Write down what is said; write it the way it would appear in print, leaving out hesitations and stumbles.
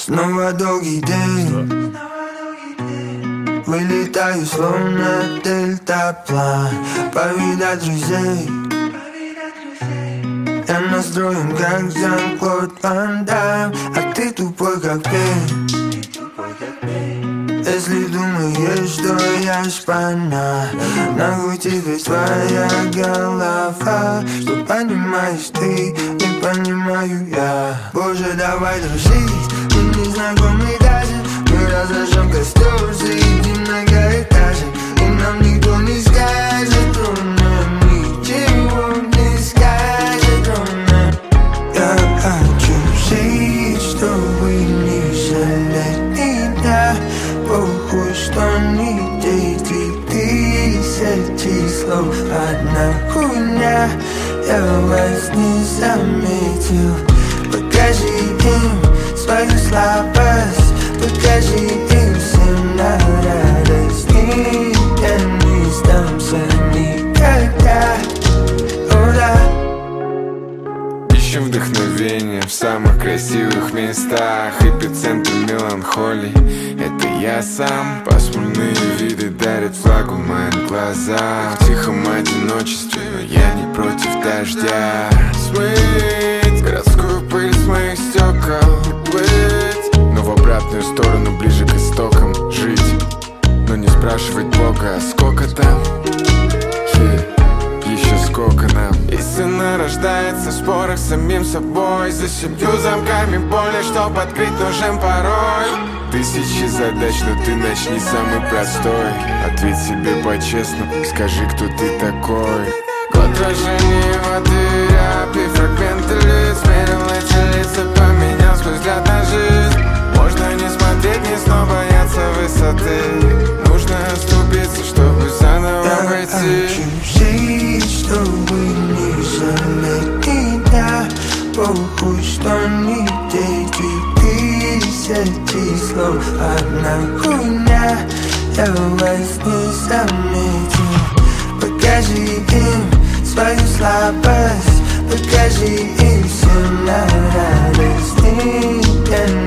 Снова долгий день, вылетаю словно дельтаплан, повидать друзей. Я настроен как Жан-Клод Ван Дамм, а ты тупой как пень. Если думаешь, что я шпана, нахуй тебе твоя голова. Что понимаешь ты, не понимаю я. Боже, давай дружить, мы не знакомы даже. Мы разожжем костер среди многоэтажек, и нам никто не скажет ровно, ничего не скажет ровно. Я хочу жить, чтобы не жалеть меня. Похуй, что не 1000 слов, одна хуйня. Я вас не заметил. Покажи им свою слабость, покажи им всем на радость. Я не сдамся никогда. О, да. Ищем вдохновение в самых красивых местах. Эпицентр меланхолии — это я сам. Пасмурные виды дарят влагу моим глазам. В тихом одиночестве, но я не против дождя. Смыть городскую пыль с моих стекол, плыть, но в обратную сторону, ближе к истокам. Жить, но не спрашивать Бога, сколько там. Еще сколько нам. Истина рождается в спорах с самим собой. За 7 замками боли, чтоб открыть нужен пароль. 1000 задач, но ты начни самый простой. Ответь себе по-честному, скажи, кто ты такой. В отражении воды я фрагменты лиц, мерил эти лица, поменял свой взгляд на жизнь. Можно не смотреть вниз, но бояться высоты. Нужно оступиться, чтобы заново пойти. Чтобы не жалеть меня. Похуй, что не 1000 слов, одна хуйня. Я вас не заметил. Покажи им свою слабость, покажи им всем на радость.